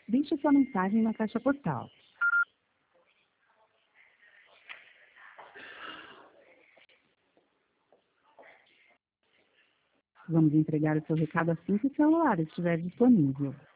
Deixe sua mensagem na caixa postal. Vamos entregar o seu recado assim que o celular estiver disponível.